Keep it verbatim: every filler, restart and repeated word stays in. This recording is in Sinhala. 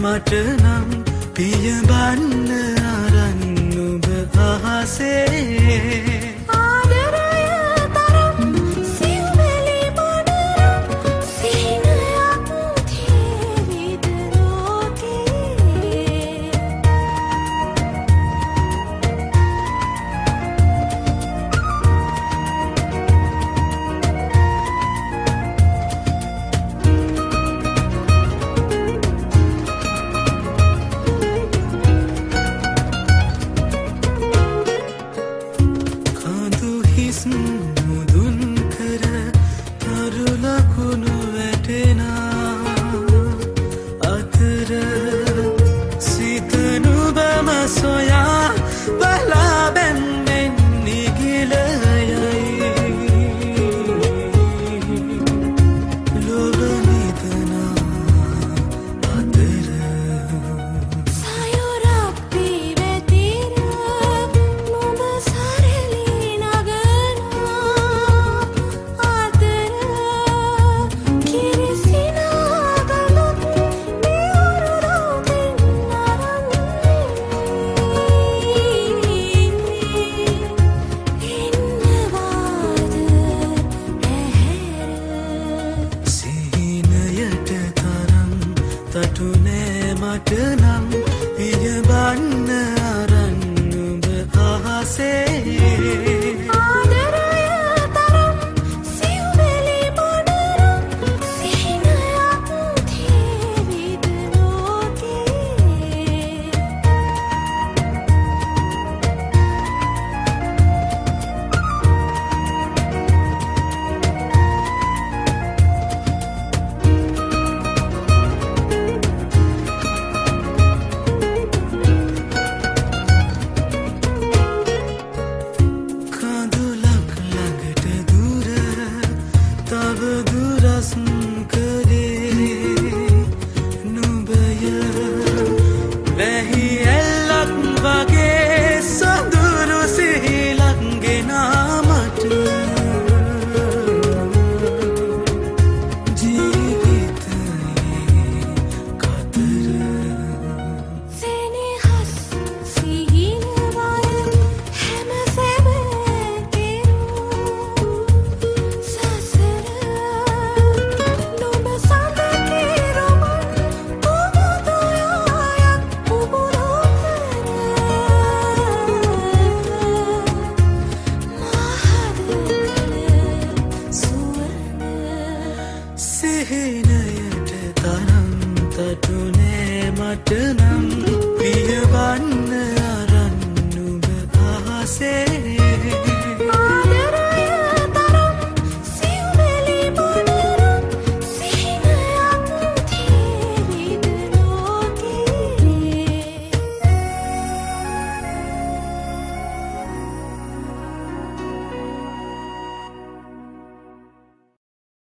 මට නම් පියඹන්න අරන් ඔබ අහසේ මුදුන් කර තරු ලකුණු වැටෙනා අතර සිත නුඹම සොයා බලා බැන්නෙන් නිගිල යයි ලොව නිදනා අතර සයුරක් පිවෙතිර නුඹ සරලි තටු නෑ මට නම් පියඹන්න අරන් ඔබ අහසේ දුරස් කරේ නුඹය වැහි ඇල්ලක් වගේ සඳුරු සිහිලක් ගෙනා මට ජීවිතයේ කතර සෙනෙහස් සිහිනවය හැම සැබෑකෙරූ සිහිනයට තරම් තටු නෑ මට නම් පියවන්න අරන් නුඹ අහසේ